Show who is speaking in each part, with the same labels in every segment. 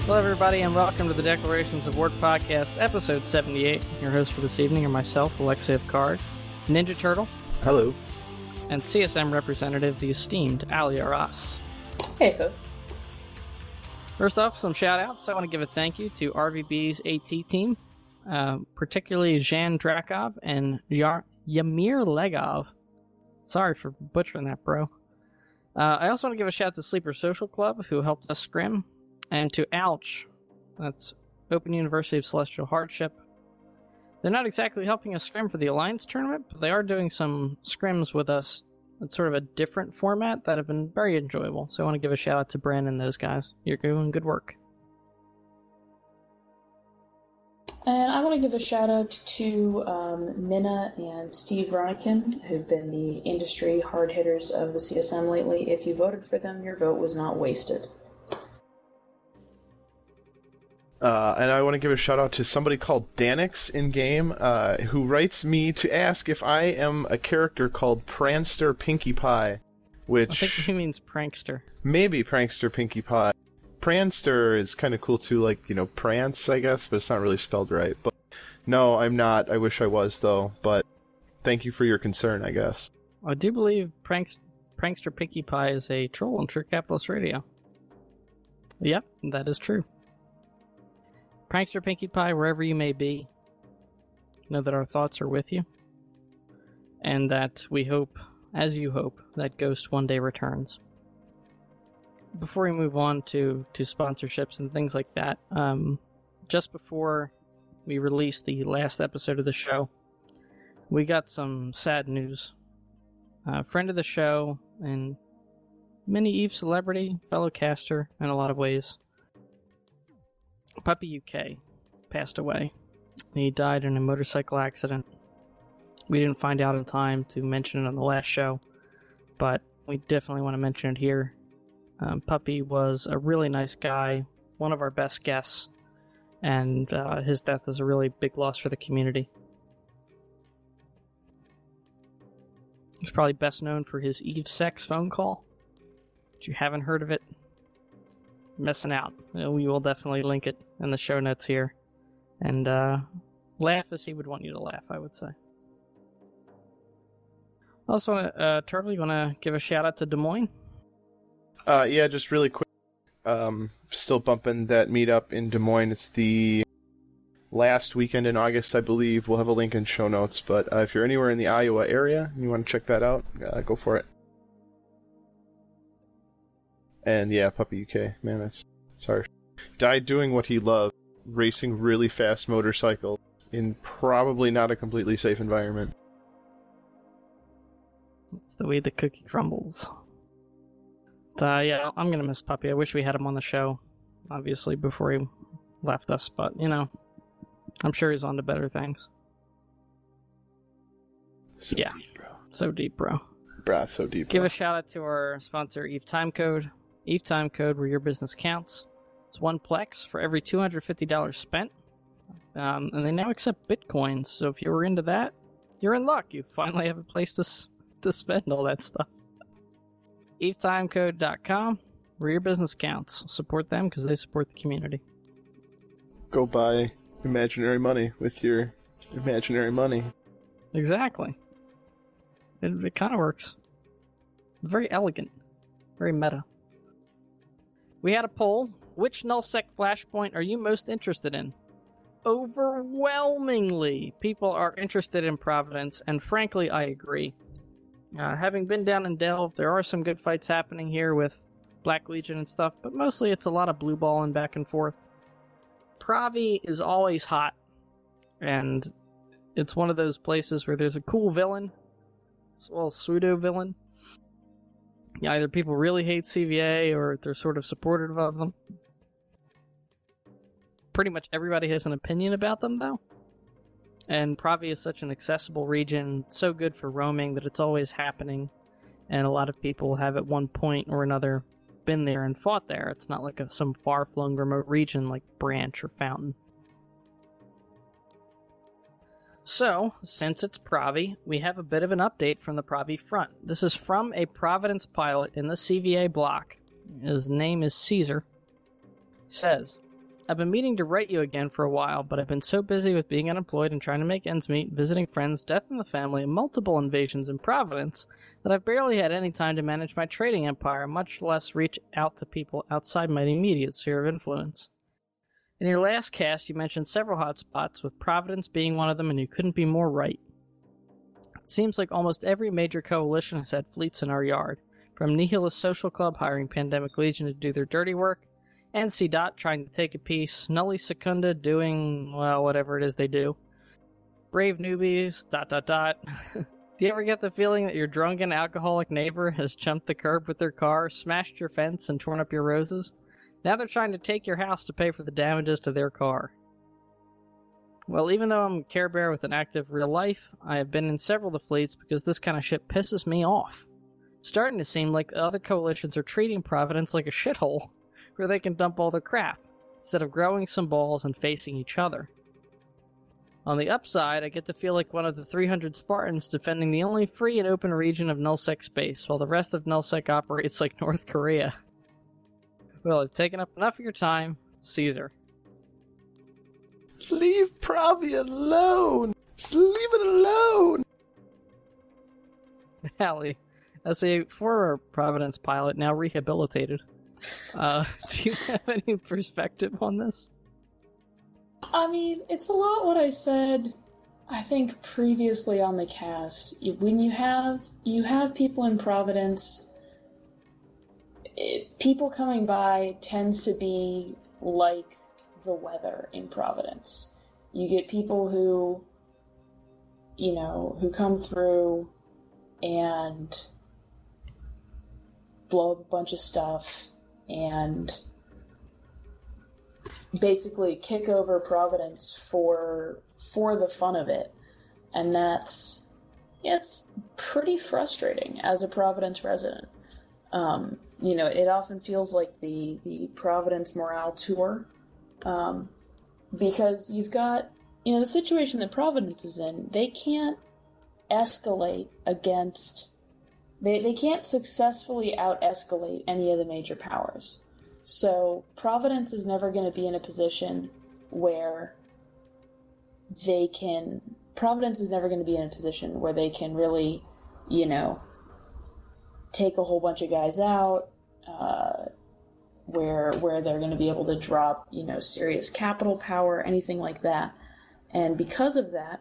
Speaker 1: Hello, everybody, and welcome to the Declarations of War podcast, episode 78. Your hosts for this evening are myself, Alexei of Card, Ninja Turtle.
Speaker 2: Hello.
Speaker 1: And CSM representative, the esteemed Ali Aras.
Speaker 3: Hey, folks.
Speaker 1: First off, some shout-outs. I want to give a thank you to RVB's AT team, particularly Jan Drakov and Yamir Legov. Sorry for butchering that, bro. I also want to give a shout to Sleeper Social Club, who helped us scrim, and to Ouch, that's Open University of Celestial Hardship. They're not exactly helping us scrim for the Alliance tournament, but they are doing some scrims with us. It's sort of a different format that have been very enjoyable. So I want to give a shout out to Brandon and those guys. You're doing good work.
Speaker 3: And I want to give a shout out to Minna and Steve Ronikin, who've been the industry hard hitters of the CSM lately. If you voted for them, your vote was not wasted.
Speaker 2: And I want to give a shout out to somebody called Danix in-game, who writes me to ask if I am a character called Pranster Pinkie Pie, which...
Speaker 1: I think he means prankster.
Speaker 2: Maybe Prankster Pinkie Pie. Pranster is kind of cool too, like, you know, prance, I guess, but it's not really spelled right. But no, I'm not. I wish I was, though, but thank you for your concern, I guess.
Speaker 1: I do believe Prankster Pinkie Pie is a troll on True Capitalist Radio. Yep, that is true. Prankster Pinkie Pie, wherever you may be, know that our thoughts are with you, and that we hope, as you hope, that Ghost one day returns. Before we move on to sponsorships and things like that, just before we released the last episode of the show, we got some sad news. A friend of the show and mini Eve celebrity, fellow caster in a lot of ways, Puppy UK passed away. He died in a motorcycle accident. We didn't find out in time to mention it on the last show, but we definitely want to mention it here. Puppy was a really nice guy, one of our best guests, and his death is a really big loss for the community. He's probably best known for his Eve Sex phone call. If you haven't heard of it, missing out. We will definitely link it in the show notes here. And laugh as he would want you to laugh, I would say. Also, Turtle, you want to give a shout out to Des Moines?
Speaker 2: Yeah, just really quick. Still bumping that meetup in Des Moines. It's the last weekend in August, I believe. We'll have a link in show notes. But if you're anywhere in the Iowa area and you want to check that out, go for it. And yeah, Puppy UK, man, that's sorry. Died doing what he loved, racing really fast motorcycles in probably not a completely safe environment.
Speaker 1: It's the way the cookie crumbles. Yeah, I'm gonna miss Puppy. I wish we had him on the show, obviously, before he left us, but, you know, I'm sure he's on to better things.
Speaker 2: So
Speaker 1: yeah,
Speaker 2: deep, bro.
Speaker 1: So deep, bro.
Speaker 2: Bruh, so deep,
Speaker 1: Give
Speaker 2: bro.
Speaker 1: a shout out to our sponsor, Eve Timecode. Eve Timecode, where your business counts. It's one Plex for every $250 spent. And they now accept Bitcoins, so if you were into that, you're in luck. You finally have a place to spend all that stuff. EveTimecode.com, where your business counts. Support them because they support the community.
Speaker 2: Go buy imaginary money with your imaginary money.
Speaker 1: Exactly. It kind of works. Very elegant. Very meta. We had a poll. Which nullsec flashpoint are you most interested in? Overwhelmingly, people are interested in Providence, and frankly, I agree. Having been down in Delve, there are some good fights happening here with Black Legion and stuff, but mostly it's a lot of blue balling back and forth. Pravi is always hot, and it's one of those places where there's a cool villain, well, pseudo-villain. Yeah, either people really hate CVA or they're sort of supportive of them. Pretty much everybody has an opinion about them, though. And Pravi is such an accessible region, so good for roaming that it's always happening. And a lot of people have at one point or another been there and fought there. It's not like some far-flung remote region like Branch or Fountain. So, since it's Pravi, we have a bit of an update from the Pravi front. This is from a Providence pilot in the CVA block. His name is Caesar. Says, I've been meaning to write you again for a while, but I've been so busy with being unemployed and trying to make ends meet, visiting friends, death in the family, and multiple invasions in Providence, that I've barely had any time to manage my trading empire, much less reach out to people outside my immediate sphere of influence. In your last cast, you mentioned several hotspots, with Providence being one of them, and you couldn't be more right. It seems like almost every major coalition has had fleets in our yard, from Nihilist Social Club hiring Pandemic Legion to do their dirty work, NC Dot trying to take a piece, Nully Secunda doing, well, whatever it is they do, Brave Newbies, ... Do you ever get the feeling that your drunken alcoholic neighbor has jumped the curb with their car, smashed your fence, and torn up your roses? Now they're trying to take your house to pay for the damages to their car. Well, even though I'm a Care Bear with an active real life, I have been in several of the fleets because this kind of shit pisses me off. It's starting to seem like other coalitions are treating Providence like a shithole, where they can dump all their crap, instead of growing some balls and facing each other. On the upside, I get to feel like one of the 300 Spartans defending the only free and open region of nullsec space, while the rest of nullsec operates like North Korea. Well, I've taken up enough of your time. Caesar.
Speaker 2: Leave Pravi alone! Just leave it alone!
Speaker 1: Hallie, as a former Providence pilot, now rehabilitated, do you have any perspective on this?
Speaker 3: I mean, it's a lot what I said, I think, previously on the cast. When you have people in Providence, people coming by tends to be like the weather in Providence. You get people who come through and blow up a bunch of stuff and basically kick over Providence for the fun of it. And it's pretty frustrating as a Providence resident. It often feels like the Providence morale tour, because you've got, the situation that Providence is in, they can't escalate against, they can't successfully out-escalate any of the major powers. So Providence is never going to be in a position where they can really, take a whole bunch of guys out, where they're going to be able to drop, serious capital power, anything like that. And because of that,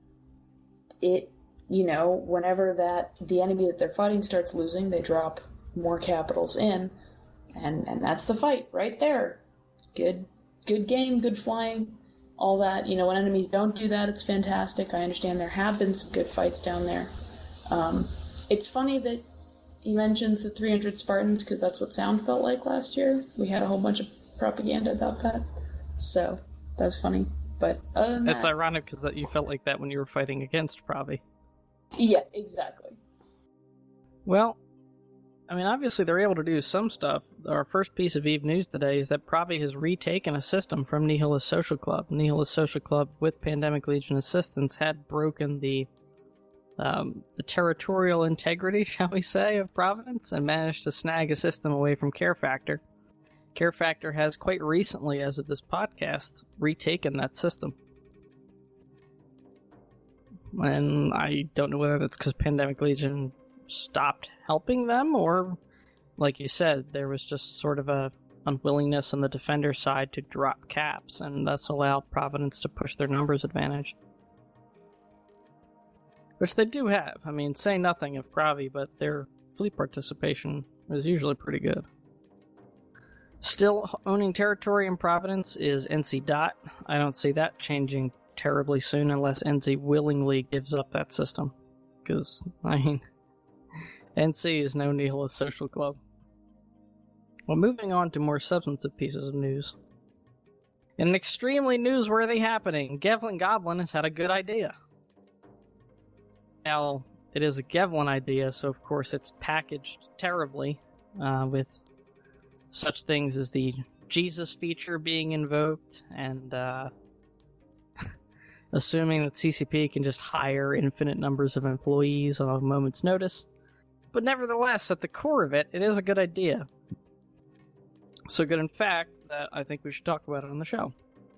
Speaker 3: whenever the enemy that they're fighting starts losing, they drop more capitals in, and that's the fight right there. Good game, good flying, all that. When enemies don't do that, it's fantastic. I understand there have been some good fights down there. It's funny that he mentions the 300 Spartans, because that's what Sound felt like last year. We had a whole bunch of propaganda about that, so that was funny. But other than
Speaker 1: It's ironic because you felt like that when you were fighting against Pravi.
Speaker 3: Yeah, exactly.
Speaker 1: Well, I mean, obviously they're able to do some stuff. Our first piece of Eve news today is that Pravi has retaken a system from Nihilist Social Club. Nihilist Social Club, with Pandemic Legion assistance, had broken the territorial integrity, shall we say, of Providence, and managed to snag a system away from Care Factor. Care Factor has quite recently, as of this podcast, retaken that system. And I don't know whether that's because Pandemic Legion stopped helping them, or, like you said, there was just sort of a unwillingness on the Defender side to drop caps, and that's allowed Providence to push their numbers advantage. Which they do have. I mean, say nothing of Pravi, but their fleet participation is usually pretty good. Still owning territory in Providence is NC Dot. I don't see that changing terribly soon unless NC willingly gives up that system. Because, I mean, NC is no Nihilist Social Club. Well, moving on to more substantive pieces of news. In an extremely newsworthy happening, Gevlin Goblin has had a good idea. Now, it is a Gevlin idea, so of course it's packaged terribly, with such things as the Jesus feature being invoked, and assuming that CCP can just hire infinite numbers of employees on a moment's notice. But nevertheless, at the core of it, it is a good idea. So good, in fact, that I think we should talk about it on the show.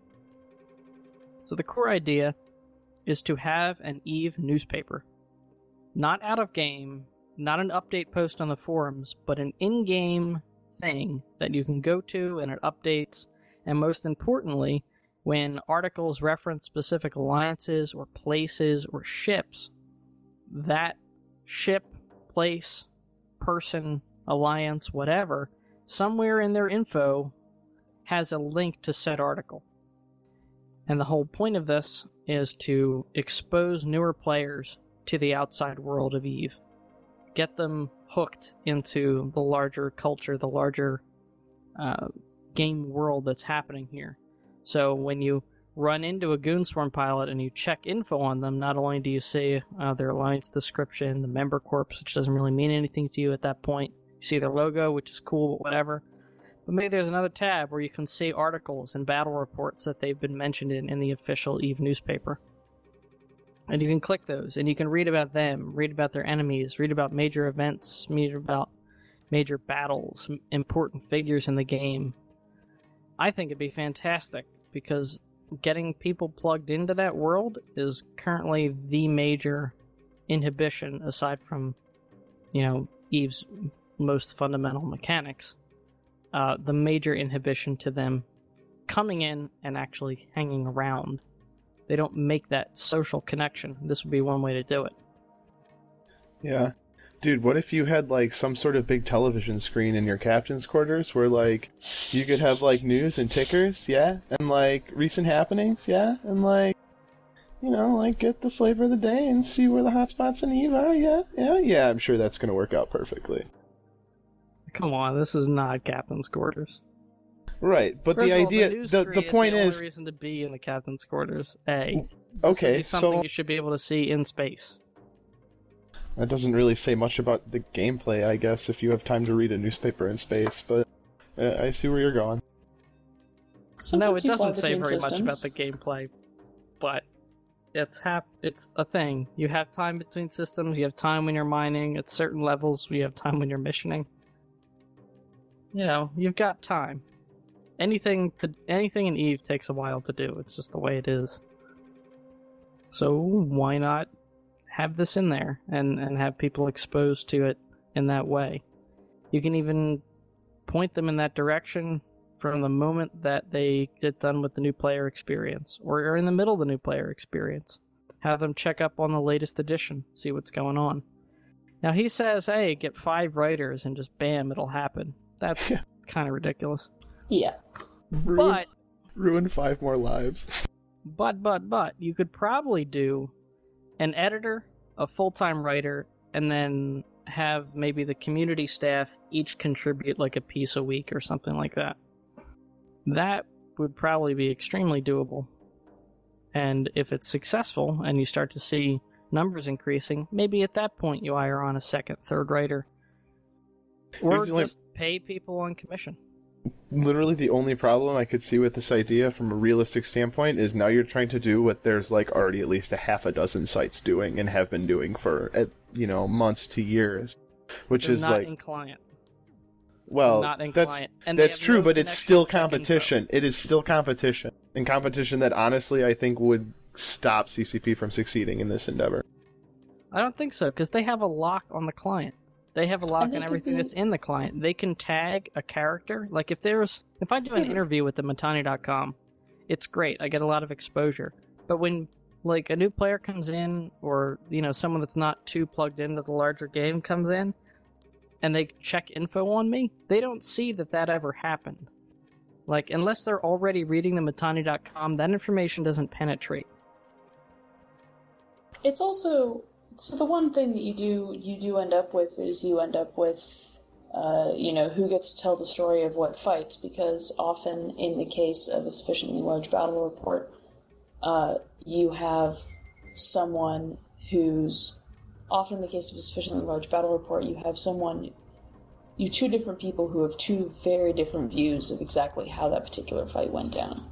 Speaker 1: So the core idea is to have an EVE newspaper. Not out of game, not an update post on the forums, but an in-game thing that you can go to and it updates, and most importantly, when articles reference specific alliances or places or ships, that ship, place, person, alliance, whatever, somewhere in their info has a link to said article. And the whole point of this is to expose newer players to the outside world of EVE. Get them hooked into the larger culture, the larger game world that's happening here. So when you run into a Goonswarm pilot and you check info on them, not only do you see their alliance description, the member corps, which doesn't really mean anything to you at that point. You see their logo, which is cool, but whatever. But maybe there's another tab where you can see articles and battle reports that they've been mentioned in the official EVE newspaper. And you can click those, and you can read about them, read about their enemies, read about major events, read about major battles, important figures in the game. I think it'd be fantastic, because getting people plugged into that world is currently the major inhibition, aside from, EVE's most fundamental mechanics. The major inhibition to them coming in and actually hanging around. They don't make that social connection. This would be one way to do it.
Speaker 2: Yeah. Dude, what if you had, some sort of big television screen in your captain's quarters where, you could have, news and tickers, yeah? And, recent happenings, yeah? And, get the flavor of the day and see where the hotspots in EVE are, yeah? Yeah, I'm sure that's going to work out perfectly.
Speaker 1: Come on, this is not captain's quarters.
Speaker 2: Right, but
Speaker 1: First
Speaker 2: the
Speaker 1: of all,
Speaker 2: idea,
Speaker 1: the
Speaker 2: point
Speaker 1: the
Speaker 2: is...
Speaker 1: only reason to be in the captain's quarters, A.
Speaker 2: Okay,
Speaker 1: this would be something you should be able to see in space.
Speaker 2: That doesn't really say much about the gameplay, I guess, if you have time to read a newspaper in space, but I see where you're going.
Speaker 1: No, it doesn't say very much about the gameplay, but it's a thing. You have time between systems, you have time when you're mining, at certain levels you have time when you're missioning. You've got time. Anything in EVE takes a while to do, it's just the way it is. So why not have this in there and have people exposed to it in that way? You can even point them in that direction from the moment that they get done with the new player experience, or are in the middle of the new player experience. Have them check up on the latest edition, see what's going on. Now he says, hey, get 5 writers and just bam, it'll happen. That's kind of ridiculous.
Speaker 3: Yeah.
Speaker 2: Ruin 5 more lives.
Speaker 1: But, you could probably do an editor, a full-time writer, and then have maybe the community staff each contribute a piece a week or something like that. That would probably be extremely doable. And if it's successful and you start to see numbers increasing, maybe at that point you hire on a second, third writer. Or just pay people on commission.
Speaker 2: Literally the only problem I could see with this idea from a realistic standpoint is now you're trying to do what there's already at least a half a dozen sites doing and have been doing for months to years, which
Speaker 1: They're
Speaker 2: is
Speaker 1: not in client.
Speaker 2: Well,
Speaker 1: not in client. And
Speaker 2: that's true, but it's still competition. It is still competition, and competition that honestly I think would stop CCP from succeeding in this endeavor.
Speaker 1: I don't think so, because they have a lock on the client. They have a lock on everything that's in the client. They can tag a character. If I do an interview with the Mittani.com, it's great. I get a lot of exposure. But when a new player comes in, or someone that's not too plugged into the larger game comes in, and they check info on me, they don't see that ever happened. Unless they're already reading the Mittani.com, that information doesn't penetrate.
Speaker 3: It's also... So the one thing that you do end up with is who gets to tell the story of what fights, because often in the case of a sufficiently large battle report, you have someone often in the case of a sufficiently large battle report, you have 2 different people who have 2 very different views of exactly how that particular fight went down.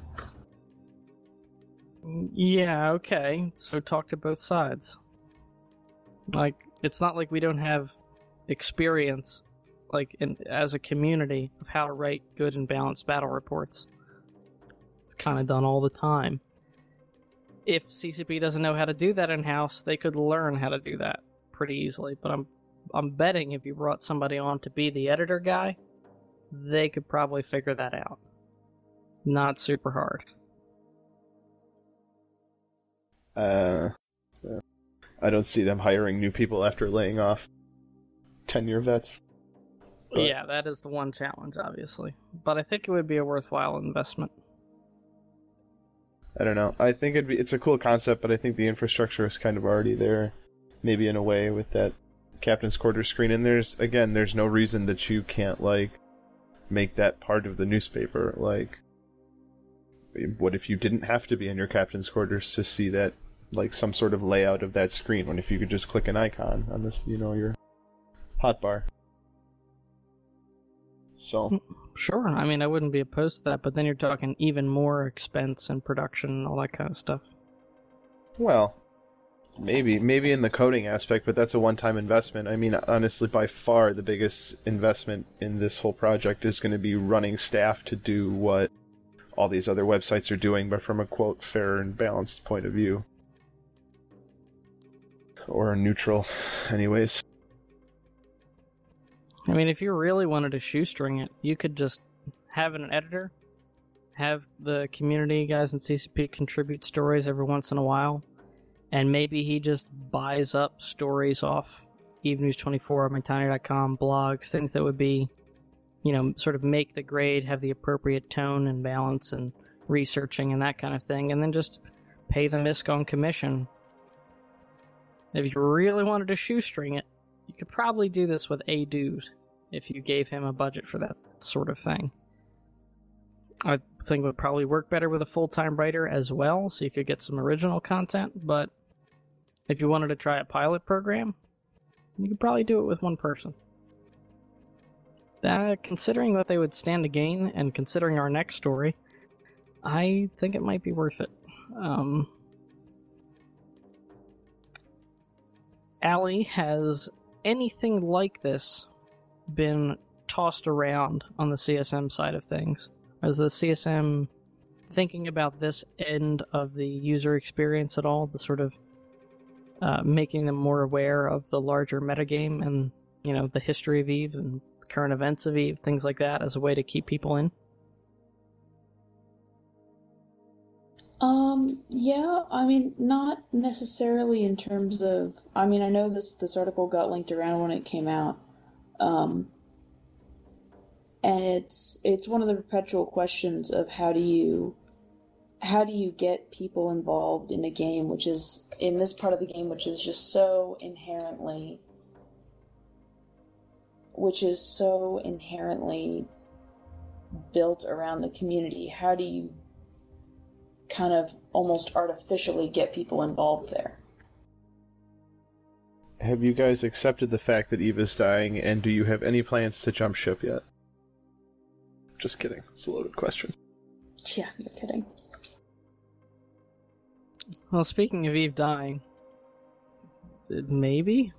Speaker 1: Yeah, okay. So talk to both sides. It's not like we don't have experience as a community, of how to write good and balanced battle reports. It's kind of done all the time. If CCP doesn't know how to do that in-house, they could learn how to do that pretty easily. But I'm betting if you brought somebody on to be the editor guy, they could probably figure that out. Not super hard.
Speaker 2: I don't see them hiring new people after laying off 10-year vets. But...
Speaker 1: yeah, that is the one challenge, obviously. But I think it would be a worthwhile investment.
Speaker 2: I don't know. I think it's a cool concept, but I think the infrastructure is kind of already there, maybe in a way, with that captain's quarters screen. And there's no reason that you can't, make that part of the newspaper. What if you didn't have to be in your captain's quarters to see that, some sort of layout of that screen? What if you could just click an icon on this, your hotbar? So...
Speaker 1: sure, I mean, I wouldn't be opposed to that, but then you're talking even more expense and production and all that kind of stuff.
Speaker 2: Well, maybe in the coding aspect, but that's a one-time investment. I mean, honestly, by far the biggest investment in this whole project is going to be running staff to do what all these other websites are doing, but from a, quote, fair and balanced point of view. Or neutral, anyways.
Speaker 1: I mean, if you really wanted to shoestring it, you could just have an editor, have the community guys in CCP contribute stories every once in a while, and maybe he just buys up stories off EveNews24, MyTiny.com, blogs, things that would be, sort of make the grade, have the appropriate tone and balance and researching and that kind of thing, and then just pay the MISC on commission. If you really wanted to shoestring it, you could probably do this with a dude if you gave him a budget for that sort of thing. I think it would probably work better with a full-time writer as well, so you could get some original content, but if you wanted to try a pilot program, you could probably do it with one person. Considering what they would stand to gain, and considering our next story, I think it might be worth it. Allie, has anything like this been tossed around on the CSM side of things? Is the CSM thinking about this end of the user experience at all, the sort of making them more aware of the larger metagame and, the history of EVE and current events of EVE, things like that, as a way to keep people in?
Speaker 3: Yeah, I mean, not necessarily in terms of, I know this article got linked around when it came out, and it's one of the perpetual questions of how do you get people involved in a game, which is, in this part of the game, which is so inherently built around the community. How do you kind of almost artificially get people involved there?
Speaker 2: Have you guys accepted the fact that EVE is dying, and do you have any plans to jump ship yet? Just kidding. It's a loaded question.
Speaker 3: Yeah, you're kidding.
Speaker 1: Well, speaking of EVE dying, maybe?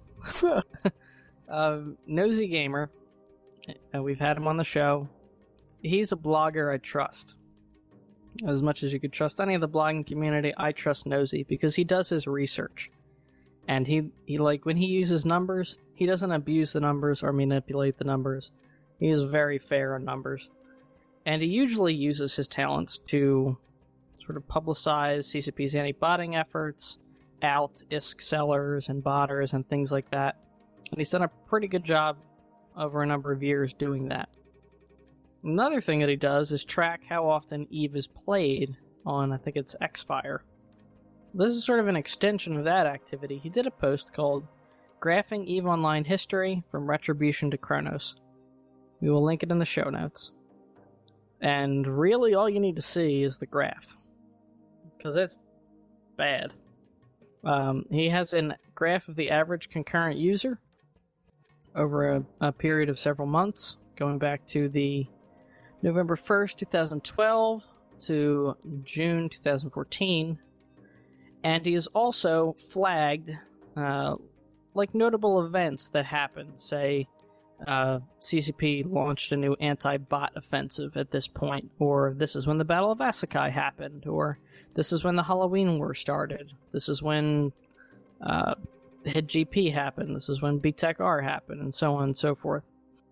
Speaker 1: Nosy Gamer, we've had him on the show. He's a blogger I trust. As much as you could trust any of the blogging community, I trust Nosy because he does his research. And he when he uses numbers, he doesn't abuse the numbers or manipulate the numbers. He is very fair on numbers. And he usually uses his talents to sort of publicize CCP's anti-botting efforts, out ISK sellers and botters and things like that. And he's done a pretty good job over a number of years doing that. Another thing that he does is track how often EVE is played on, I think it's Xfire. This is sort of an extension of that activity. He did a post called Graphing EVE Online History from Retribution to Chronos. We will link it in the show notes. And really all you need to see is the graph, because it's bad. He has a graph of the average concurrent user over a period of several months, going back to the November 1st, 2012 to June 2014. And he has also flagged notable events that happened, say CCP launched a new anti-bot offensive at this point, or this is when the Battle of Asakai happened, or this is when the Halloween War started, this is when Head GP happened, this is when BTEC-R happened, and so on and so forth.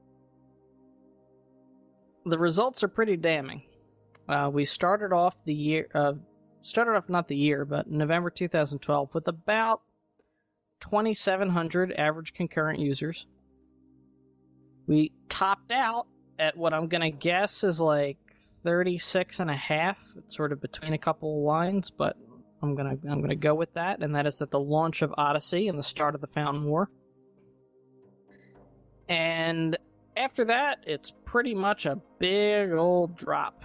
Speaker 1: The results are pretty damning. We started off November 2012 with about 2,700 average concurrent users. We topped out at what I'm going to guess is like 36 and a half. It's sort of between a couple of lines, but I'm gonna go with that, and that is at the launch of Odyssey and the start of the Fountain War. And after that, it's pretty much a big old drop.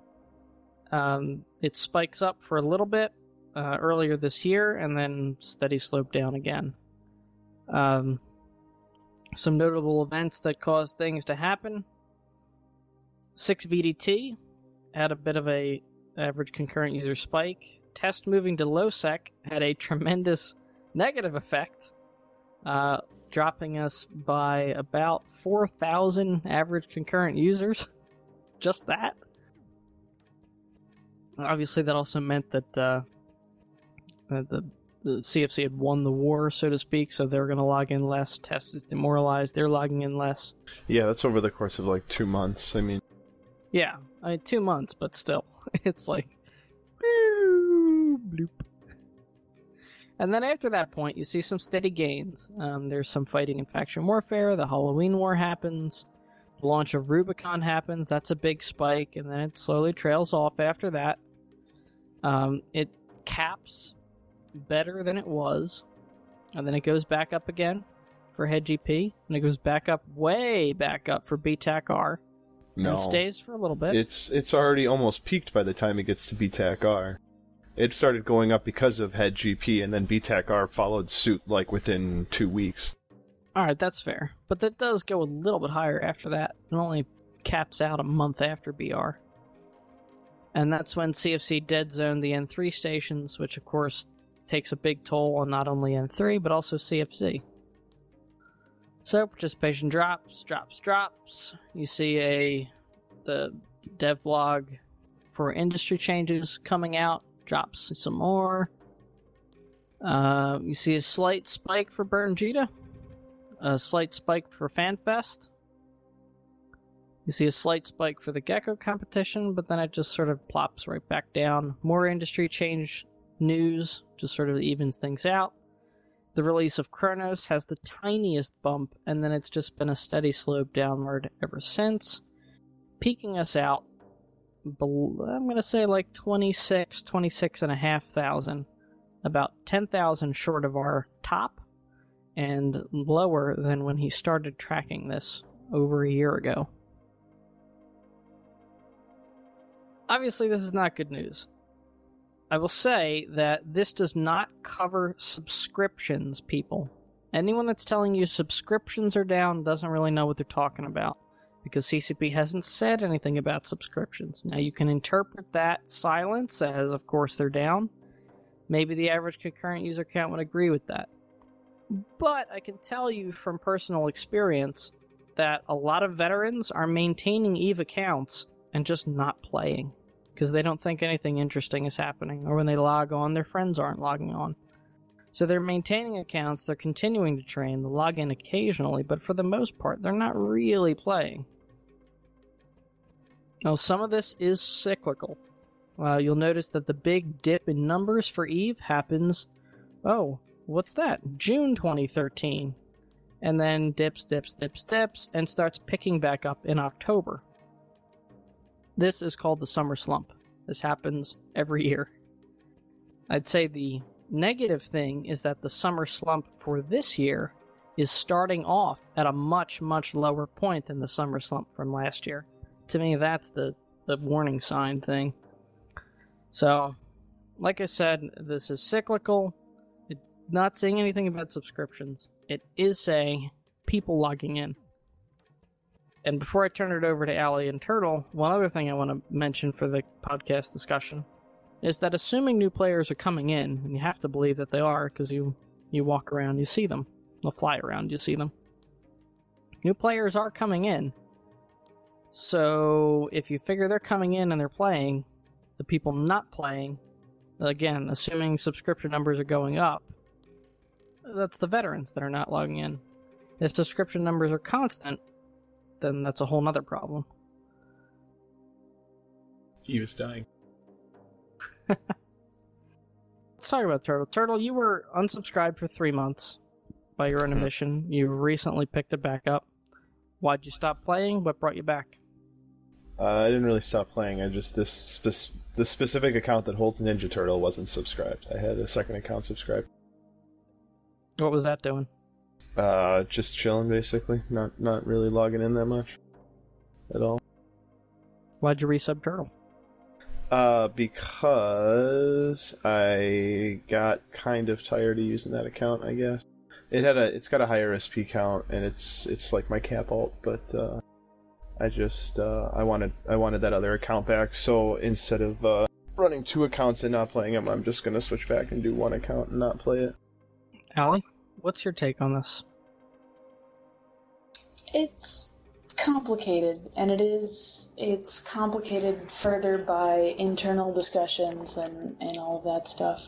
Speaker 1: It spikes up for a little bit earlier this year, and then steady slope down again. Some notable events that caused things to happen. 6VDT had a bit of a average concurrent user spike. Test moving to LowSec had a tremendous negative effect, dropping us by about 4,000 average concurrent users. Just that. Obviously, that also meant that the CFC had won the war, so to speak, so they were going to log in less. Test is demoralized. They're logging in less.
Speaker 2: Yeah, that's over the course of like 2 months. I mean...
Speaker 1: Yeah, 2 months, but still. It's like... bloop. And then after that point, you see some steady gains. There's some fighting in faction warfare. The Halloween War happens. The launch of Rubicon happens. That's a big spike, and then it slowly trails off after that. It caps better than it was, and then it goes back up again for Head GP, and it goes back up, way back up for BTEC-R.
Speaker 2: No.
Speaker 1: And it stays for a little bit.
Speaker 2: It's already almost peaked by the time it gets to BTEC-R. It started going up because of Head GP, and then BTEC-R followed suit like within 2 weeks.
Speaker 1: Alright, that's fair. But that does go a little bit higher after that. It only caps out a month after BR. And that's when CFC dead zoned the N3 stations, which of course takes a big toll on not only N3, but also CFC. So participation drops. You see the dev blog for industry changes coming out, drops some more. You see a slight spike for Bernjita, a slight spike for FanFest. You see a slight spike for the Gecko competition, but then it just sort of plops right back down. More industry change news just sort of evens things out. The release of Chronos has the tiniest bump, and then it's just been a steady slope downward ever since, peaking us out, I'm going to say like 26,500, about 10,000 short of our top, and lower than when he started tracking this over a year ago. Obviously, this is not good news. I will say that this does not cover subscriptions, people. Anyone that's telling you subscriptions are down doesn't really know what they're talking about, because CCP hasn't said anything about subscriptions. Now, you can interpret that silence as, of course, they're down. Maybe the average concurrent user count would agree with that. But I can tell you from personal experience that a lot of veterans are maintaining EVE accounts and just not playing, because they don't think anything interesting is happening, or when they log on, their friends aren't logging on. So they're maintaining accounts, they're continuing to train, they'll log in occasionally, but for the most part, they're not really playing. Now, some of this is cyclical. You'll notice that the big dip in numbers for EVE happens, what's that? June 2013. And then dips, and starts picking back up in October. This is called the summer slump. This happens every year. I'd say the negative thing is that the summer slump for this year is starting off at a much, much lower point than the summer slump from last year. To me, that's the warning sign thing. So, like I said, this is cyclical. It's not saying anything about subscriptions. It is saying people logging in. And before I turn it over to Allie and Turtle, one other thing I want to mention for the podcast discussion is that assuming new players are coming in, and you have to believe that they are, because you walk around, you see them. They'll fly around, you see them. new players are coming in. So if you figure they're coming in and they're playing, the people not playing, again, assuming subscription numbers are going up, that's the veterans that are not logging in. If subscription numbers are constant, then that's a whole nother problem.
Speaker 2: He was dying.
Speaker 1: Let's talk about Turtle. Turtle, you were unsubscribed for 3 months by your own admission. You recently picked it back up. Why'd you stop playing? What brought you back?
Speaker 2: I didn't really stop playing. I just the specific account that holds Ninja Turtle wasn't subscribed. I had a second account subscribed.
Speaker 1: What was that doing?
Speaker 2: Just chilling basically. Not really logging in that much at all.
Speaker 1: Why'd you resub Turtle?
Speaker 2: Because I got kind of tired of using that account, I guess. It's got a higher SP count and it's like my cap alt, but I wanted that other account back, so instead of running 2 accounts and not playing them, I'm just gonna switch back and do 1 account and not play it.
Speaker 1: Allie, what's your take on this?
Speaker 3: It's complicated, and it's complicated further by internal discussions and all of that stuff.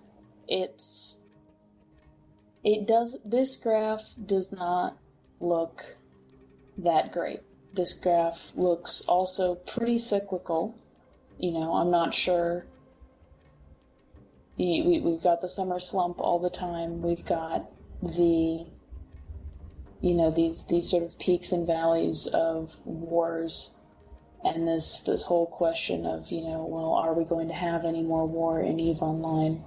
Speaker 3: This graph does not look that great. This graph looks also pretty cyclical. I'm not sure. We've got the summer slump all the time. We've got these sort of peaks and valleys of wars, and this whole question of, are we going to have any more war in EVE Online?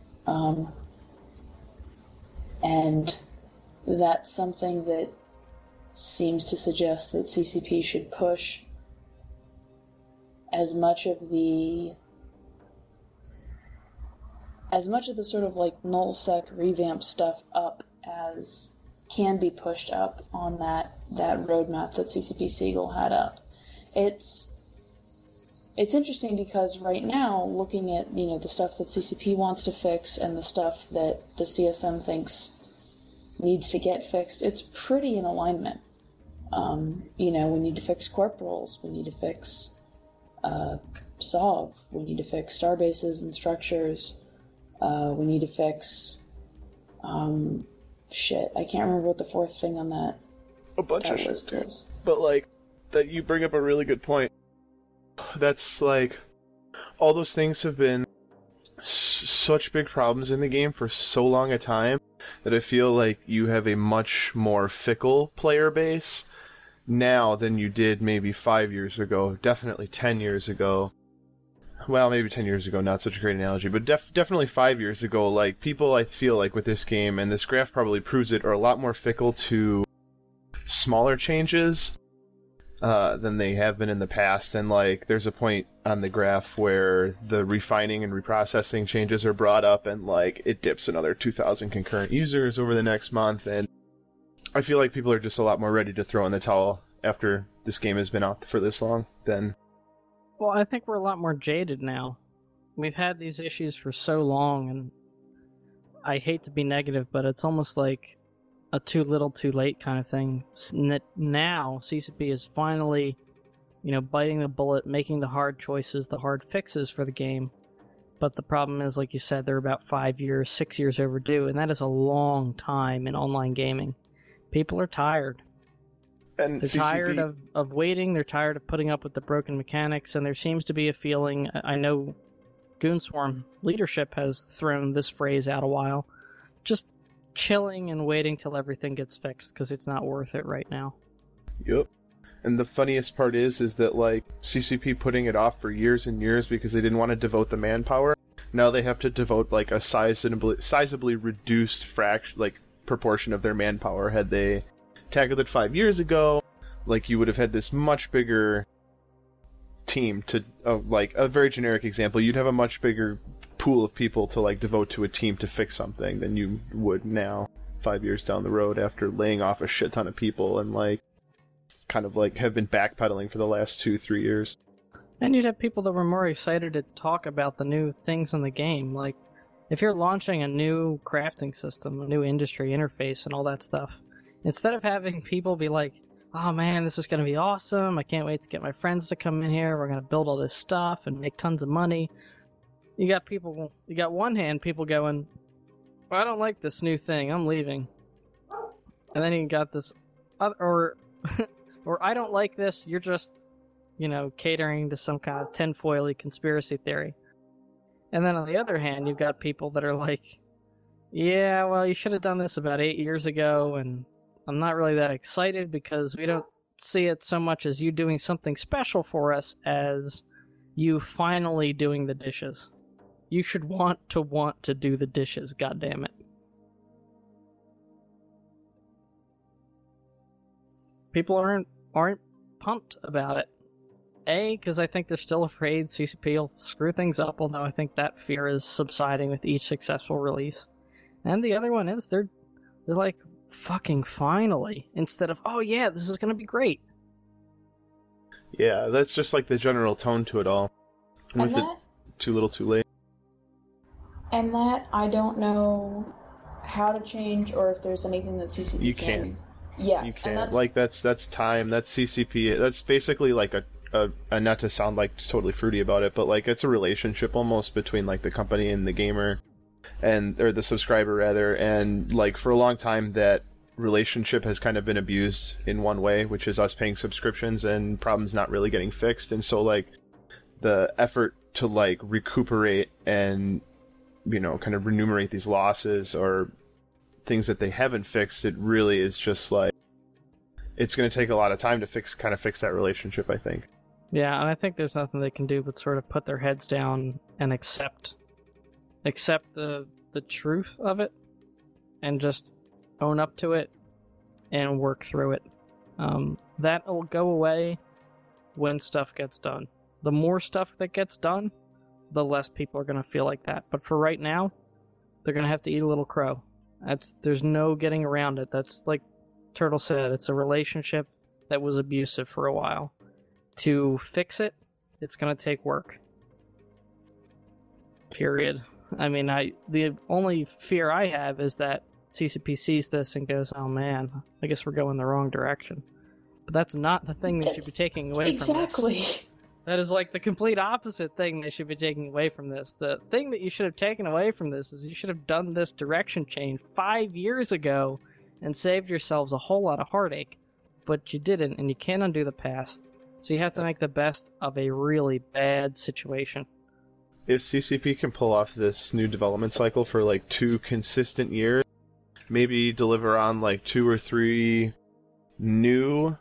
Speaker 3: And that's something that seems to suggest that CCP should push as much of the sort of like nullsec revamp stuff up as can be pushed up on that roadmap that CCP Siegel had up. It's interesting because right now, looking at the stuff that CCP wants to fix and the stuff that the CSM thinks needs to get fixed, it's pretty in alignment. We need to fix corporals, we need to fix SOV, we need to fix starbases and structures, we need to fix I can't remember what the 4th thing on that
Speaker 2: a bunch of
Speaker 3: list
Speaker 2: shit
Speaker 3: was.
Speaker 2: But that you bring up a really good point. That's all those things have been such big problems in the game for so long a time that I feel like you have a much more fickle player base now than you did maybe 5 years ago, definitely 10 years ago. Well, maybe 10 years ago, not such a great analogy, but definitely 5 years ago, people, I feel like, with this game, and this graph probably proves it, are a lot more fickle to smaller changes than they have been in the past. And, there's a point on the graph where the refining and reprocessing changes are brought up, and, it dips another 2,000 concurrent users over the next month, and I feel like people are just a lot more ready to throw in the towel after this game has been out for this long than...
Speaker 1: Well, I think we're a lot more jaded now. We've had these issues for so long, and I hate to be negative, but it's almost like a too little, too late kind of thing. Now, CCP is finally, biting the bullet, making the hard choices, the hard fixes for the game. But the problem is, like you said, they're about 5 years, 6 years overdue, and that is a long time in online gaming. People are tired.
Speaker 2: And
Speaker 1: they're
Speaker 2: CCP...
Speaker 1: tired of waiting, they're tired of putting up with the broken mechanics, and there seems to be a feeling, I know Goonswarm leadership has thrown this phrase out a while, just chilling and waiting till everything gets fixed, because it's not worth it right now.
Speaker 2: Yep. And the funniest part is that, CCP putting it off for years and years because they didn't want to devote the manpower, now they have to devote, a sizably reduced proportion of their manpower. Had they tackled it 5 years ago, you would have had this much bigger team to, a very generic example, you'd have a much bigger pool of people to, devote to a team to fix something than you would now, 5 years down the road, after laying off a shit ton of people and, have been backpedaling for the last 2-3 years.
Speaker 1: And you'd have people that were more excited to talk about the new things in the game, if you're launching a new crafting system, a new industry interface and all that stuff, Instead of having people be like, oh man, this is going to be awesome, I can't wait to get my friends to come in here, we're going to build all this stuff and make tons of money. You got one hand people going, well, I don't like this new thing, I'm leaving. And then you got this other, or I don't like this, you're just, catering to some kind of tinfoily conspiracy theory. And then on the other hand, you've got people that are like, yeah, well, you should have done this about 8 years ago, and I'm not really that excited because we don't see it so much as you doing something special for us as you finally doing the dishes. You should want to do the dishes, goddammit. People aren't pumped about it. A, because I think they're still afraid CCP will screw things up, although I think that fear is subsiding with each successful release. And the other one is they're like, fucking finally, instead of, oh yeah, this is gonna be great.
Speaker 2: Yeah, that's just like the general tone to it all. With it too little too late.
Speaker 3: And that, I don't know how to change or if there's anything that CCP
Speaker 2: You can.
Speaker 3: Yeah.
Speaker 2: You can. Like, that's time, that's CCP, that's basically like a not to sound like totally fruity about it, but like it's a relationship almost between like the company and the gamer, or the subscriber rather, and like for a long time that relationship has kind of been abused in one way, which is us paying subscriptions and problems not really getting fixed. And so like the effort to like recuperate and kind of remunerate these losses or things that they haven't fixed, it really is just like it's going to take a lot of time to fix that relationship, I think.
Speaker 1: Yeah, and I think there's nothing they can do but sort of put their heads down and accept the truth of it and just own up to it and work through it. That'll go away when stuff gets done. The more stuff that gets done, the less people are going to feel like that. But for right now, they're going to have to eat a little crow. There's no getting around it. That's like Turtle said, it's a relationship that was abusive for a while. To fix it, it's going to take work. Period. I mean, the only fear I have is that CCP sees this and goes, oh man, I guess we're going the wrong direction. But that's not the thing they should be taking away from this.
Speaker 3: Exactly.
Speaker 1: That is like the complete opposite thing they should be taking away from this. The thing that you should have taken away from this is you should have done this direction change 5 years ago and saved yourselves a whole lot of heartache. But you didn't, and you can't undo the past. So you have to make the best of a really bad situation.
Speaker 2: If CCP can pull off this new development cycle for like 2 consistent years, maybe deliver on like 2 or 3 new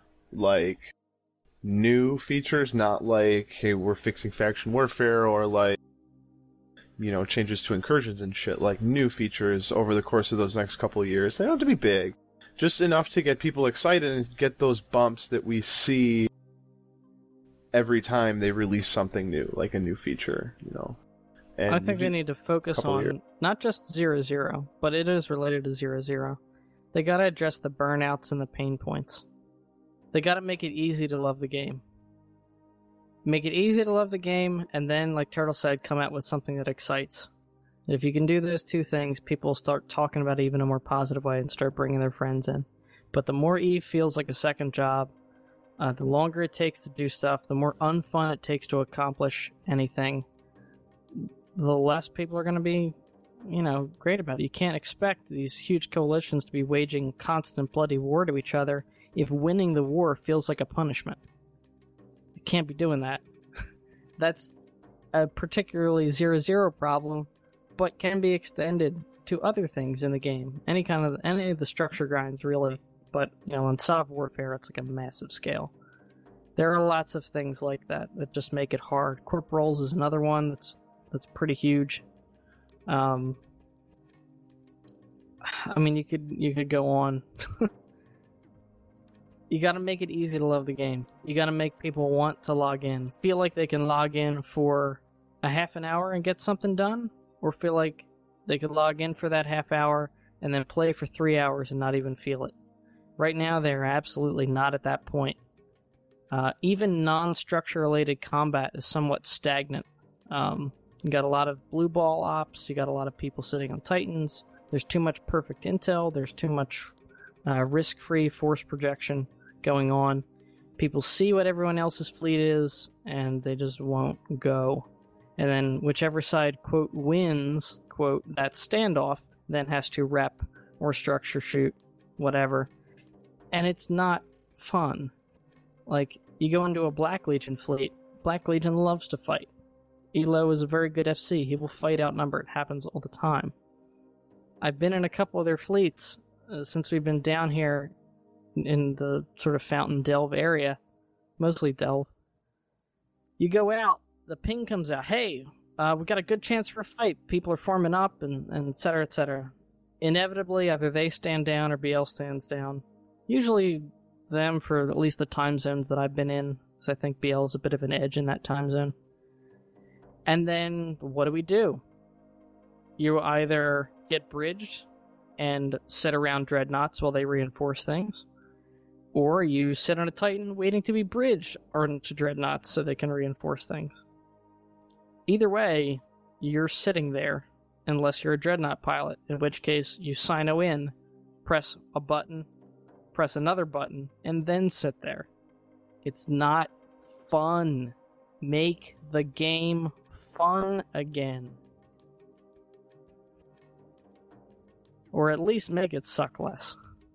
Speaker 2: features, not like, hey, we're fixing faction warfare or like, changes to incursions and shit, like new features over the course of those next couple of years. They don't have to be big. Just enough to get people excited and get those bumps that we see every time they release something new, like a new feature, And
Speaker 1: I think they need to focus on not just 0-0, but it is related to 0-0. They gotta address the burnouts and the pain points. They gotta make it easy to love the game. Make it easy to love the game, and then, like Turtle said, come out with something that excites. And if you can do those 2 things, people will start talking about it even in a more positive way and start bringing their friends in. But the more EVE feels like a second job, the longer it takes to do stuff, the more unfun it takes to accomplish anything, the less people are going to be, great about it. You can't expect these huge coalitions to be waging constant bloody war to each other if winning the war feels like a punishment. You can't be doing that. That's a particularly 0-0 problem, but can be extended to other things in the game. Any of the structure grinds, really. But, on soft warfare, it's like a massive scale. There are lots of things like that just make it hard. Corp rolls is another one that's pretty huge. I mean, you could go on. You gotta make it easy to love the game. You gotta make people want to log in. Feel like they can log in for a half an hour and get something done, or feel like they could log in for that half hour and then play for 3 hours and not even feel it. Right now, they're absolutely not at that point. Even non-structure related combat is somewhat stagnant. You got a lot of blue ball ops, you got a lot of people sitting on Titans, there's too much perfect intel, there's too much risk-free force projection going on. People see what everyone else's fleet is, and they just won't go. And then whichever side, quote, wins, quote, that standoff, then has to rep or structure shoot, whatever. And it's not fun. Like, you go into a Black Legion fleet, Black Legion loves to fight. Elo is a very good FC. He will fight outnumber. It happens all the time. I've been in a couple of their fleets since we've been down here in the sort of Fountain Delve area, mostly Delve. You go out, the ping comes out, hey, we got a good chance for a fight. People are forming up, and et cetera, et cetera. Inevitably, either they stand down or BL stands down. Usually them for at least the time zones that I've been in, because I think BL is a bit of an edge in that time zone. And then, what do? You either get bridged and sit around dreadnoughts while they reinforce things, or you sit on a Titan waiting to be bridged to dreadnoughts so they can reinforce things. Either way, you're sitting there, unless you're a dreadnought pilot, in which case you sino in, press a button, press another button, and then sit there. It's not fun. Make the game fun again. Or at least make it suck less.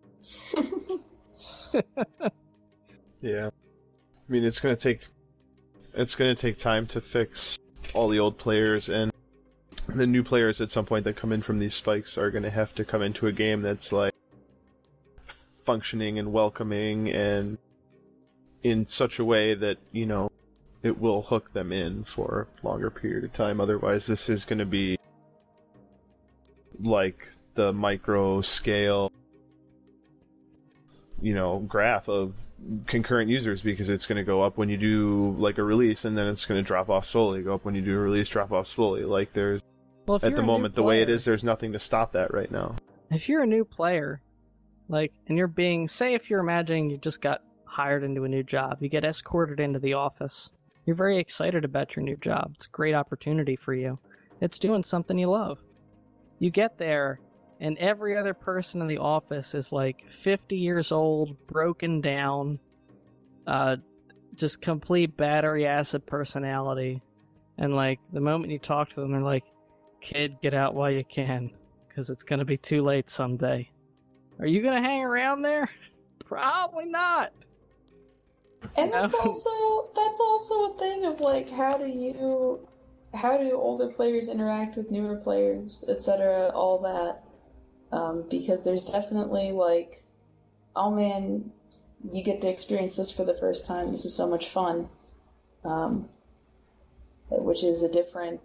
Speaker 2: Yeah. I mean, it's gonna take time to fix all the old players, and the new players at some point that come in from these spikes are gonna have to come into a game that's like functioning and welcoming and in such a way that, you know, it will hook them in for a longer period of time. Otherwise, this is gonna be like the micro scale, you know, graph of concurrent users, because it's going to go up when you do like a release, and then it's going to drop off slowly. Go up when you do a release, drop off slowly. Like there's at the moment the way it is, there's nothing to stop that right now.
Speaker 1: If you're a new player, like, and you're being, say, if you're imagining you just got hired into a new job, you get escorted into the office. You're very excited about your new job. It's a great opportunity for you. It's doing something you love. You get there, and every other person in the office is like 50 years old, broken down, just complete battery acid personality. And like, the moment you talk to them, they're like, kid, get out while you can, because it's going to be too late someday. Are you going to hang around there? Probably not.
Speaker 3: And that's also a thing of like, how do older players interact with newer players, etc., all that. Because there's definitely like, oh man, you get to experience this for the first time. This is so much fun. Which is a different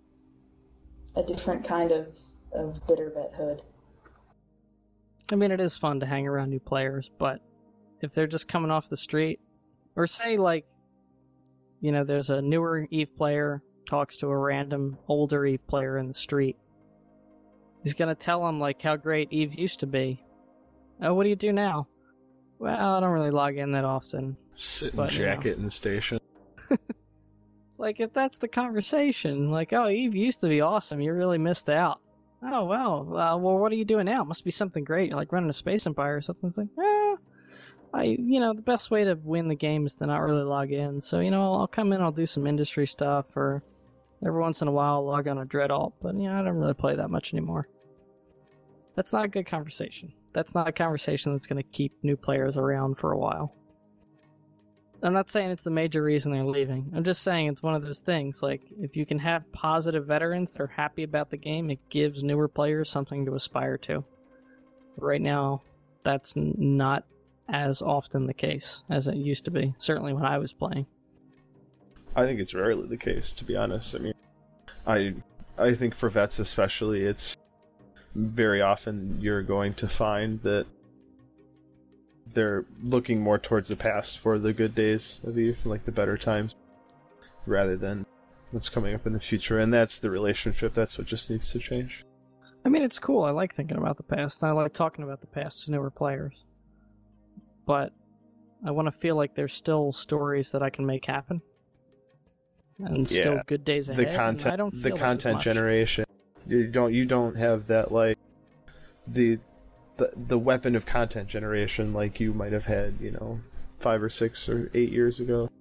Speaker 3: kind of bittervethood.
Speaker 1: I mean, it is fun to hang around new players, but if they're just coming off the street, or say like, you know, there's a newer EVE player talks to a random older EVE player in the street. He's gonna tell him, like, how great EVE used to be. Oh, what do you do now? Well, I don't really log in that often.
Speaker 2: Sit and jacket in the station.
Speaker 1: Like, if that's the conversation, like, oh, EVE used to be awesome, you really missed out. Oh, well, what are you doing now? It must be something great. You're like running a Space Empire or something. It's like, the best way to win the game is to not really log in. So, I'll come in, I'll do some industry stuff, or every once in a while I'll log on a Dread Alt, but, I don't really play that much anymore. That's not a good conversation. That's not a conversation that's going to keep new players around for a while. I'm not saying it's the major reason they're leaving. I'm just saying it's one of those things. Like, if you can have positive veterans that are happy about the game, it gives newer players something to aspire to. Right now, that's not as often the case as it used to be, certainly when I was playing.
Speaker 2: I think it's rarely the case, to be honest. I mean, I think for vets especially, it's very often you're going to find that they're looking more towards the past for the good days of EVE, like the better times, rather than what's coming up in the future. And that's the relationship. That's what just needs to change.
Speaker 1: I mean, it's cool. I like thinking about the past. I like talking about the past to newer players. But I want to feel like there's still stories that I can make happen. And still good days ahead.
Speaker 2: The
Speaker 1: I don't feel
Speaker 2: the
Speaker 1: like
Speaker 2: content generation. You don't have that, like, the the weapon of content generation like you might have had, 5 or 6 or 8 years ago.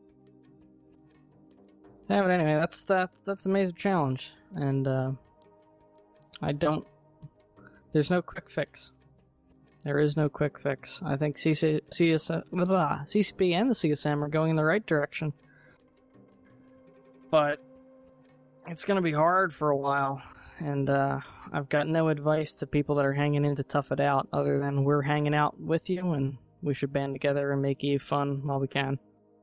Speaker 1: Yeah, but anyway, that's a major challenge, and there's no quick fix. There is no quick fix. I think CCP and the CSM are going in the right direction, but it's going to be hard for a while, and I've got no advice to people that are hanging in to tough it out, other than we're hanging out with you, and we should band together and make EVE fun while we can.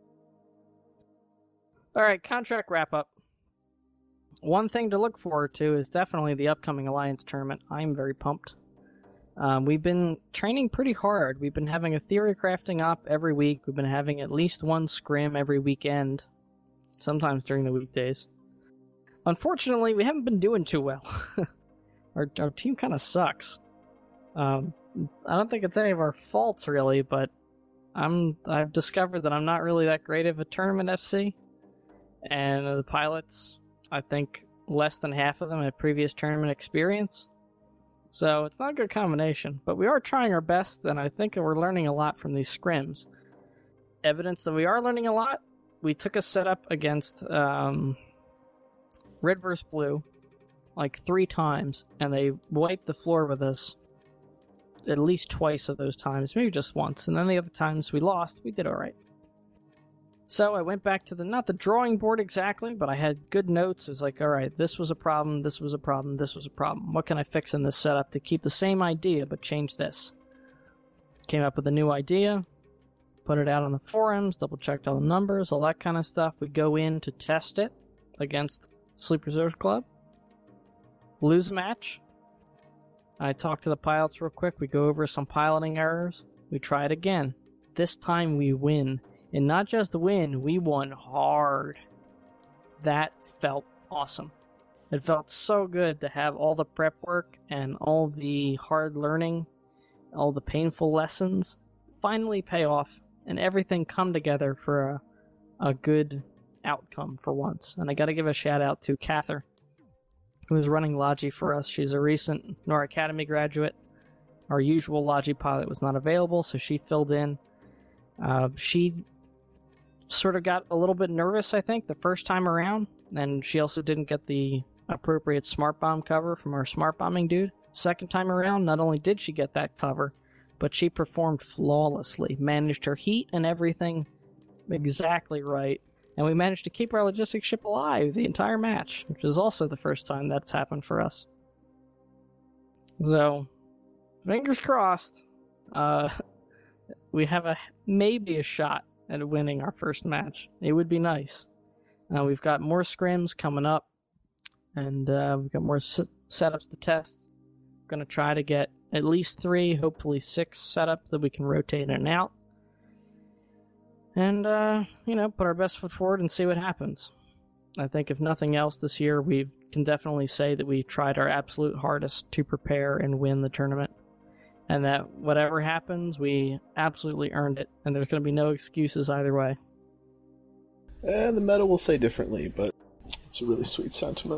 Speaker 1: Alright, contract wrap-up. One thing to look forward to is definitely the upcoming Alliance tournament. I'm very pumped. We've been training pretty hard. We've been having a theory crafting op every week. We've been having at least one scrim every weekend, sometimes during the weekdays. Unfortunately, we haven't been doing too well. Our team kind of sucks. I don't think it's any of our faults, really, but I've discovered that I'm not really that great of a tournament FC. And the pilots, I think less than half of them have previous tournament experience. So it's not a good combination, but we are trying our best, and I think that we're learning a lot from these scrims. Evidence that we are learning a lot, we took a setup against Red vs. Blue like 3 times, and they wiped the floor with us at least twice of those times, maybe just once, and then the other times we lost, we did alright. So I went back to not the drawing board exactly, but I had good notes. It was like, alright, this was a problem, this was a problem, this was a problem. What can I fix in this setup to keep the same idea, but change this? Came up with a new idea, put it out on the forums, double-checked all the numbers, all that kind of stuff. We go in to test it against Sleep Reserve Club. Lose a match. I talk to the pilots real quick. We go over some piloting errors. We try it again. This time we win. And not just win, we won hard. That felt awesome. It felt so good to have all the prep work and all the hard learning, all the painful lessons finally pay off and everything come together for a good outcome for once. And I gotta give a shout out to Cather, who is running Logi for us. She's a recent NOR Academy graduate. Our usual Logi pilot was not available, so she filled in. She sort of got a little bit nervous, I think, the first time around, and she also didn't get the appropriate smart bomb cover from our smart bombing dude. Second time around, not only did she get that cover, but she performed flawlessly, managed her heat and everything exactly right, and we managed to keep our logistics ship alive the entire match, which is also the first time that's happened for us. So, fingers crossed, we have maybe a shot at winning our first match. It would be nice. We've got more scrims coming up, and we've got more setups to test. We're going to try to get at least 3, hopefully 6 setups that we can rotate in and out. And, put our best foot forward and see what happens. I think if nothing else this year, we can definitely say that we tried our absolute hardest to prepare and win the tournament. And that whatever happens, we absolutely earned it. And there's going to be no excuses either way.
Speaker 2: The meta will say differently, but it's a really sweet sentiment.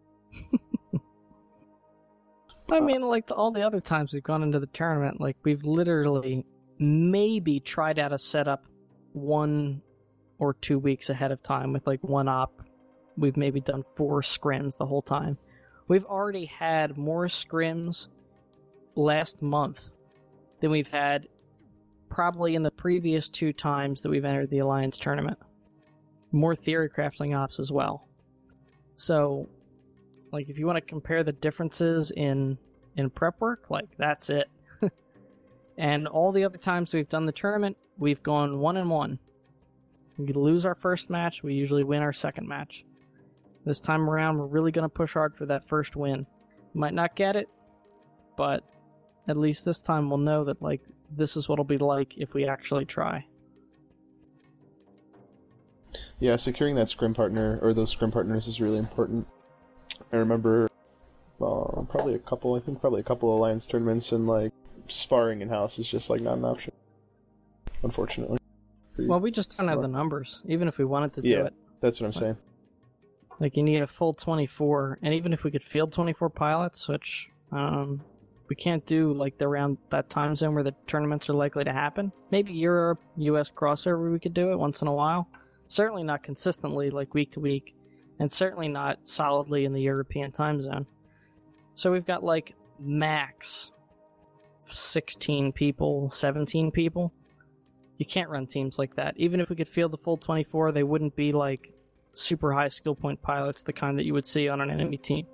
Speaker 1: I mean, like all the other times we've gone into the tournament, like we've literally maybe tried out a setup 1 or 2 weeks ahead of time with like one op. We've maybe done 4 scrims the whole time. We've already had more scrims last month than we've had probably in the previous 2 times that we've entered the Alliance tournament. More theory crafting ops as well. So, like, if you want to compare the differences in prep work, like, that's it. And all the other times we've done the tournament, we've gone 1-1. We lose our first match, we usually win our second match. This time around, we're really going to push hard for that first win. Might not get it, but at least this time we'll know that, like, this is what it'll be like if we actually try.
Speaker 2: Yeah, securing that scrim partner, or those scrim partners, is really important. I remember, probably a couple Alliance tournaments, and, like, sparring in-house is just, like, not an option. Unfortunately.
Speaker 1: Well, we just don't have the numbers, even if we wanted to do it.
Speaker 2: That's what I'm saying.
Speaker 1: Like, you need a full 24, and even if we could field 24 pilots, which, we can't do like around that time zone where the tournaments are likely to happen. Maybe Europe, US crossover, we could do it once in a while. Certainly not consistently, like week to week, and certainly not solidly in the European time zone. So we've got like max 16 people, 17 people. You can't run teams like that. Even if we could field the full 24, they wouldn't be like super high skill point pilots, the kind that you would see on an enemy team.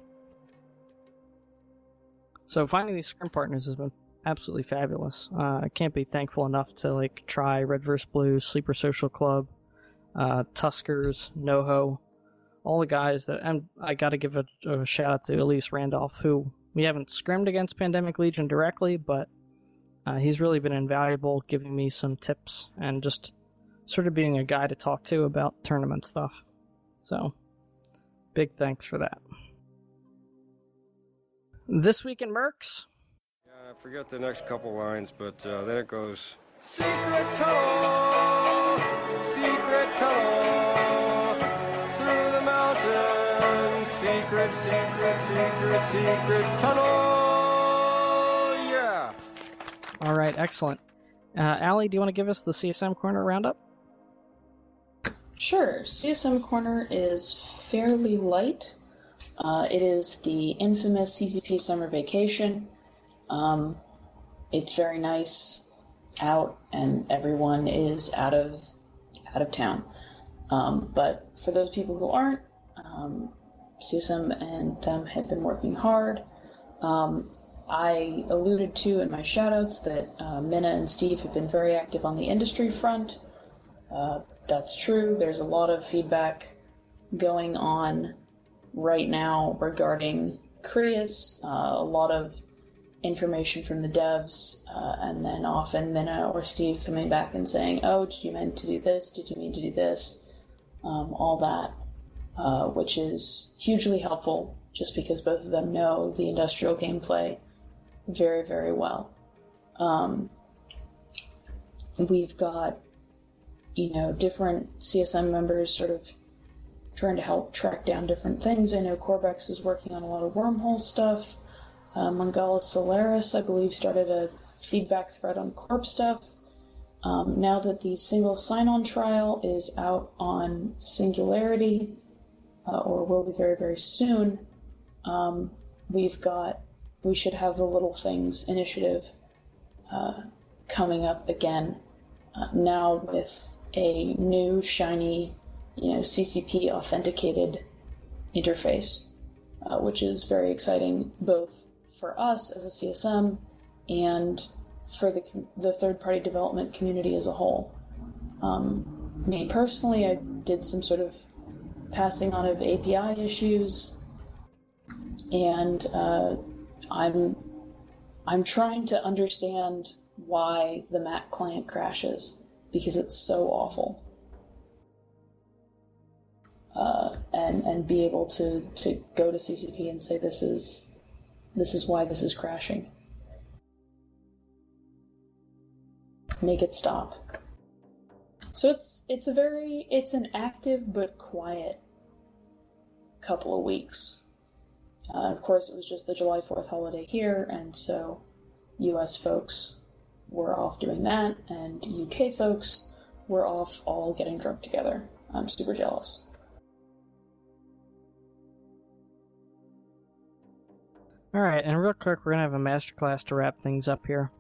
Speaker 1: So finding these scrim partners has been absolutely fabulous. I can't be thankful enough to like try Red vs. Blue, Sleeper Social Club, Tuskers, NoHo, all the guys that, and I got to give a shout out to Elise Randolph, who we haven't scrimmed against Pandemic Legion directly, but he's really been invaluable, giving me some tips and just sort of being a guy to talk to about tournament stuff. So, big thanks for that. This week in Mercs.
Speaker 4: I forget the next couple lines, but then it goes, secret tunnel, through the mountains, secret tunnel, yeah.
Speaker 1: All right, excellent. Allie, do you want to give us the CSM Corner roundup?
Speaker 3: Sure. CSM Corner is fairly light. It is the infamous CCP summer vacation. It's very nice out, and everyone is out of town. But for those people who aren't, CSM and them have been working hard. I alluded to in my shoutouts that Minna and Steve have been very active on the industry front. That's true. There's a lot of feedback going on right now regarding Crius, a lot of information from the devs, and then often Minna or Steve coming back and saying, oh, did you mean to do this? Did you mean to do this? All that, which is hugely helpful just because both of them know the industrial gameplay very, very well. We've got, different CSM members sort of trying to help track down different things. I know Corbex is working on a lot of wormhole stuff. Mangala Solaris, I believe, started a feedback thread on Corp stuff. Now that the single sign-on trial is out on Singularity, or will be very, very soon, we should have the Little Things initiative coming up again, now with a new, shiny, CCP authenticated interface, which is very exciting both for us as a CSM and for the third-party development community as a whole. Me personally, I did some sort of passing on of API issues, and I'm trying to understand why the Mac client crashes, because it's so awful. And be able to go to CCP and say this is why this is crashing. Make it stop. So it's an active but quiet couple of weeks. Of course, it was just the July 4th holiday here, and so US folks were off doing that, and UK folks were off all getting drunk together. I'm super jealous.
Speaker 1: Alright, and real quick, we're going to have a masterclass to wrap things up here.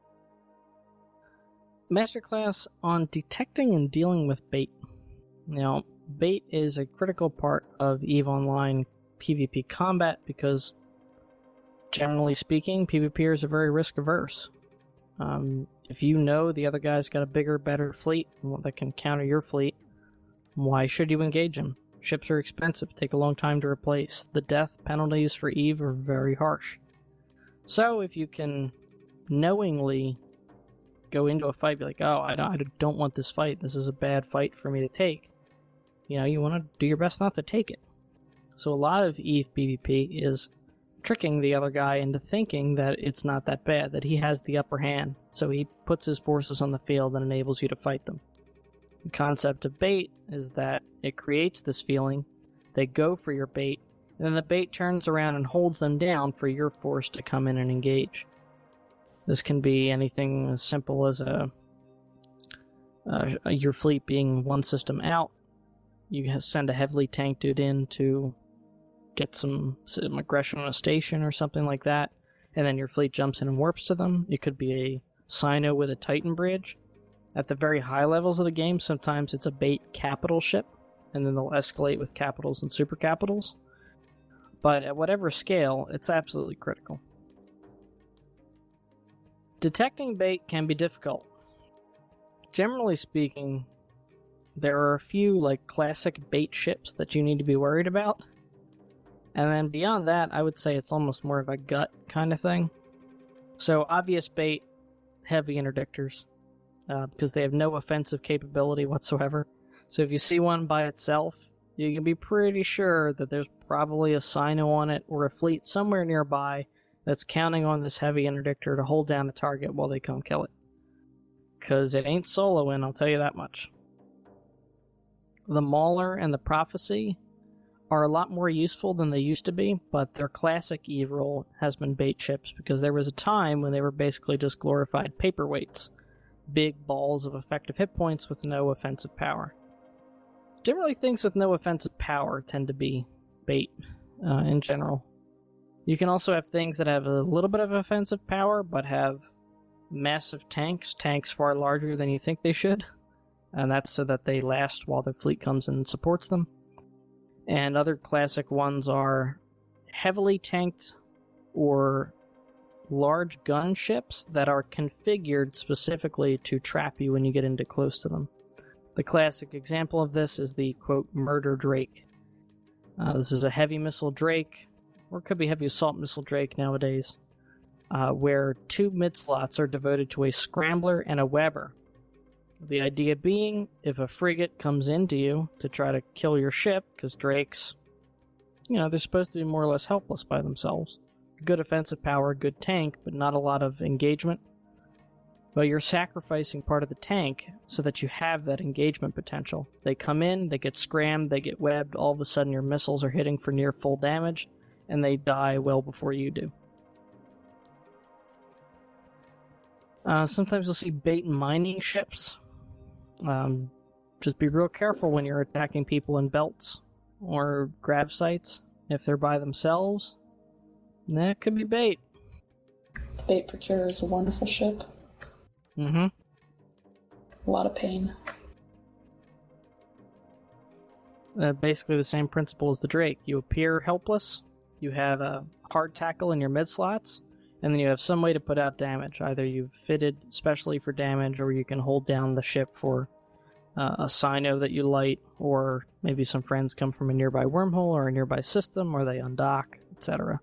Speaker 1: Masterclass on detecting and dealing with bait. Now, bait is a critical part of EVE Online PvP combat because, generally speaking, PvPers are very risk-averse. If you know the other guy's got a bigger, better fleet that can counter your fleet, why should you engage him? Ships are expensive, take a long time to replace. The death penalties for EVE are very harsh. So if you can knowingly go into a fight, be like, oh, I don't want this fight, this is a bad fight for me to take, you want to do your best not to take it. So a lot of EVE PvP is tricking the other guy into thinking that it's not that bad, that he has the upper hand, so he puts his forces on the field and enables you to fight them. The concept of bait is that it creates this feeling, they go for your bait, and then the bait turns around and holds them down for your force to come in and engage. This can be anything as simple as your fleet being one system out. You send a heavily tanked dude in to get some aggression on a station or something like that, and then your fleet jumps in and warps to them. It could be a Sino with a Titan bridge. At the very high levels of the game, sometimes it's a bait capital ship, and then they'll escalate with capitals and super capitals. But at whatever scale, it's absolutely critical. Detecting bait can be difficult. Generally speaking, there are a few classic bait ships that you need to be worried about. And then beyond that, I would say it's almost more of a gut kind of thing. So obvious bait, heavy interdictors, because they have no offensive capability whatsoever. So if you see one by itself, you can be pretty sure that there's probably a Sino on it or a fleet somewhere nearby that's counting on this heavy interdictor to hold down a target while they come kill it. Because it ain't soloing, I'll tell you that much. The Mauler and the Prophecy are a lot more useful than they used to be, but their classic Eve role has been bait ships, because there was a time when they were basically just glorified paperweights. Big balls of effective hit points with no offensive power. Generally, things with no offensive power tend to be bait, in general. You can also have things that have a little bit of offensive power, but have massive tanks far larger than you think they should, and that's so that they last while the fleet comes in and supports them. And other classic ones are heavily tanked or large gunships that are configured specifically to trap you when you get into close to them. The classic example of this is the, quote, Murder Drake. This is a heavy missile Drake, or it could be heavy assault missile Drake nowadays, where 2 mid-slots are devoted to a Scrambler and a Weber. The idea being, if a frigate comes into you to try to kill your ship, because Drakes, they're supposed to be more or less helpless by themselves. Good offensive power, good tank, but not a lot of engagement. But you're sacrificing part of the tank so that you have that engagement potential. They come in, they get scrammed, they get webbed, all of a sudden your missiles are hitting for near full damage, and they die well before you do. Sometimes you'll see bait and mining ships. Just be real careful when you're attacking people in belts or grab sites. If they're by themselves, that could be bait.
Speaker 3: The Bait Procurer is a wonderful ship.
Speaker 1: Mm-hmm.
Speaker 3: A lot of pain.
Speaker 1: Basically the same principle as the Drake. You appear helpless, you have a hard tackle in your mid-slots, and then you have some way to put out damage. Either you've fitted specially for damage, or you can hold down the ship for a Sino that you light, or maybe some friends come from a nearby wormhole or a nearby system, or they undock, etc.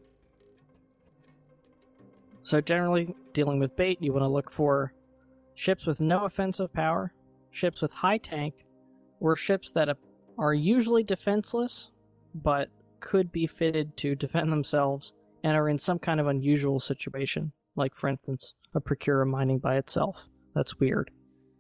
Speaker 1: So generally, dealing with bait, you want to look for ships with no offensive power, ships with high tank, or ships that are usually defenseless, but could be fitted to defend themselves and are in some kind of unusual situation, like, for instance, a Procurer mining by itself. That's weird.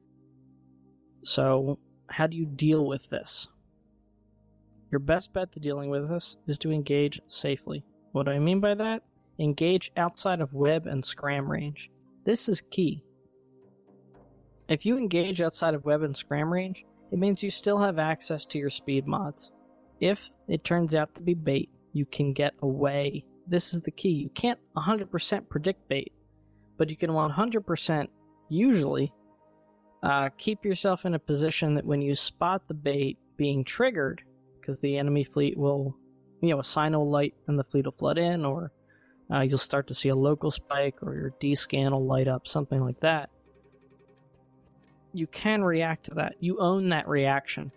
Speaker 1: So, how do you deal with this? Your best bet to dealing with this is to engage safely. What do I mean by that? Engage outside of web and scram range. This is key. If you engage outside of web and scram range, it means you still have access to your speed mods. If it turns out to be bait, you can get away. This is the key. You can't 100% predict bait, but you can 100% usually keep yourself in a position that when you spot the bait being triggered, because the enemy fleet will, a Sino light and the fleet will flood in, or you'll start to see a local spike, or your D-scan will light up, something like that. You can react to that. You own that reaction.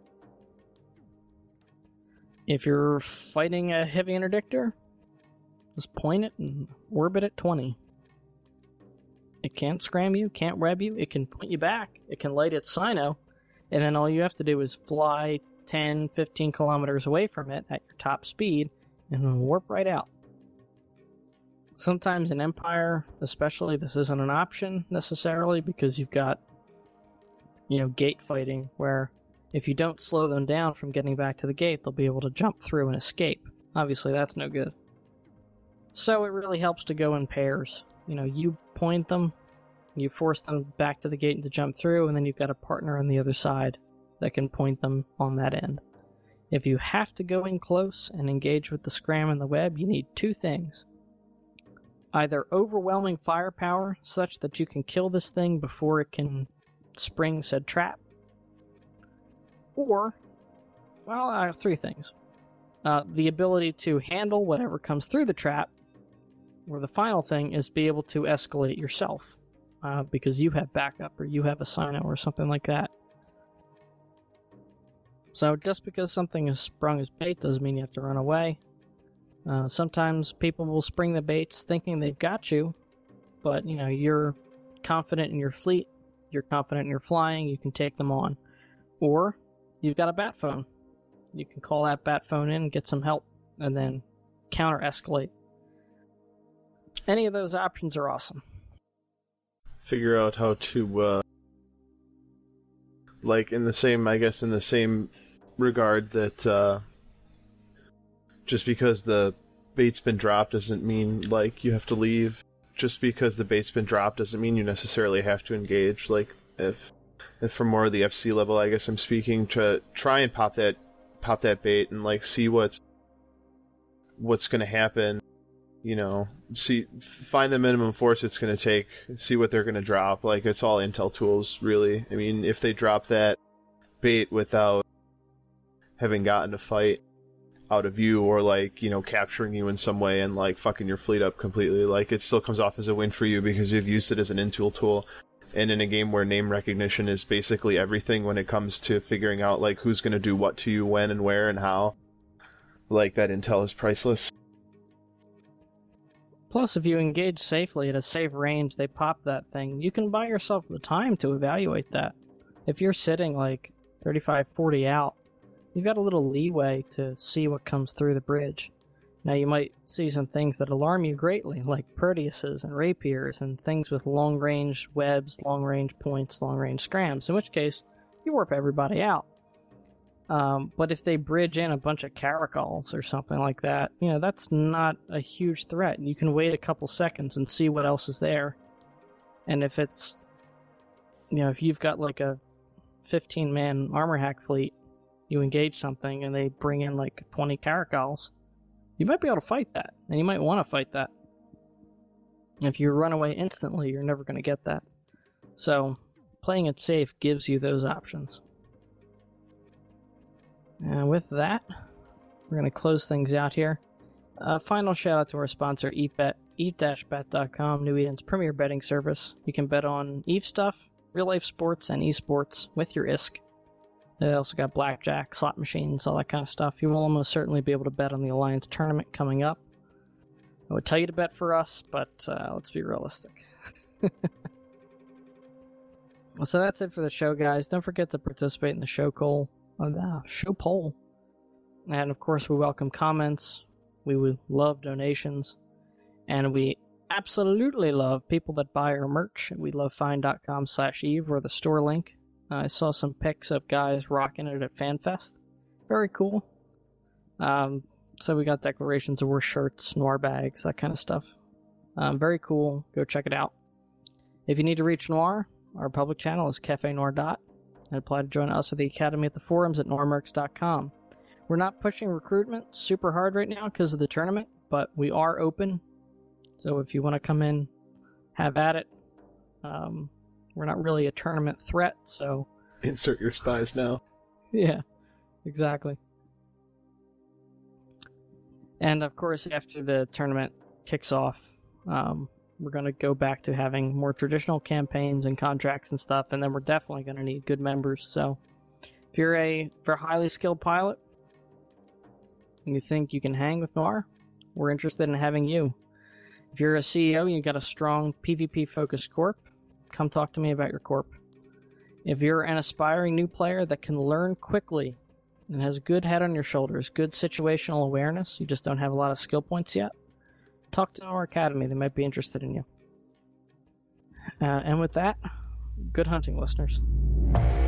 Speaker 1: If you're fighting a heavy interdictor, just point it and orbit at 20. It can't scram you, can't web you, it can point you back, it can light its Sino, and then all you have to do is fly 10, 15 kilometers away from it at your top speed, and warp right out. Sometimes in Empire, especially, this isn't an option necessarily, because you've got, gate fighting, where If you don't slow them down from getting back to the gate, they'll be able to jump through and escape. Obviously, that's no good. So it really helps to go in pairs. You point them, you force them back to the gate to jump through, and then you've got a partner on the other side that can point them on that end. If you have to go in close and engage with the scram and the web, you need two things. Either overwhelming firepower, such that you can kill this thing before it can spring said trap, or, well, I have three things. The ability to handle whatever comes through the trap, or the final thing is be able to escalate yourself, because you have backup, or you have a Sino, or something like that. So just because something is sprung as bait doesn't mean you have to run away. Sometimes people will spring the baits thinking they've got you, but you're confident in your fleet, you're confident in your flying, you can take them on. Or you've got a bat phone. You can call that bat phone in and get some help, and then counter-escalate. Any of those options are awesome.
Speaker 2: Figure out how to, in the same regard that, just because the bait's been dropped doesn't mean, you have to leave. Just because the bait's been dropped doesn't mean you necessarily have to engage. If from more of the FC level, I guess I'm speaking, to try and pop that bait and see what's going to happen. Find the minimum force it's going to take, see what they're going to drop. It's all intel tools, really. I mean, if they drop that bait without having gotten a fight out of you, or capturing you in some way and fucking your fleet up completely, it still comes off as a win for you because you've used it as an intel tool. And in a game where name recognition is basically everything when it comes to figuring out who's going to do what to you, when and where and how, that intel is priceless.
Speaker 1: Plus, if you engage safely at a safe range, they pop that thing. You can buy yourself the time to evaluate that. If you're sitting 35, 40 out, you've got a little leeway to see what comes through the bridge. Now, you might see some things that alarm you greatly, like Proteuses and Rapiers and things with long-range webs, long-range points, long-range scrams, in which case, you warp everybody out. But if they bridge in a bunch of caracals or something like that, that's not a huge threat. You can wait a couple seconds and see what else is there. And if it's, if you've got a 15-man armor hack fleet, you engage something and they bring in 20 caracals, you might be able to fight that, and you might want to fight that. If you run away instantly, you're never going to get that. So, playing it safe gives you those options. And with that, we're going to close things out here. Final shout out to our sponsor, EveBet, eve-bet.com, New Eden's premier betting service. You can bet on Eve stuff, real life sports, and esports with your ISK. They also got blackjack, slot machines, all that kind of stuff. You will almost certainly be able to bet on the Alliance tournament coming up. I would tell you to bet for us, but let's be realistic. So that's it for the show, guys. Don't forget to participate in the show poll. And of course, we welcome comments. We would love donations. And we absolutely love people that buy our merch at welovefine.com/Eve, or the store link. I saw some pics of guys rocking it at FanFest. Very cool. So we got Declarations of War shirts, Noir bags, that kind of stuff. Very cool. Go check it out. If you need to reach Noir, our public channel is CafeNoir. And apply to join us at the Academy at the forums at noirmercs.com. We're not pushing recruitment super hard right now because of the tournament, but we are open. So if you want to come in, have at it. We're not really a tournament threat, so...
Speaker 2: Insert your spies now.
Speaker 1: Yeah, exactly. And of course, after the tournament kicks off, we're going to go back to having more traditional campaigns and contracts and stuff, and then we're definitely going to need good members. So if you're a highly skilled pilot and you think you can hang with Noir, we're interested in having you. If you're a CEO and you've got a strong PvP-focused corp, come talk to me about your corp. If you're an aspiring new player that can learn quickly and has a good head on your shoulders, good situational awareness, you just don't have a lot of skill points yet, talk to our Academy. They might be interested in you. And with that, good hunting, listeners.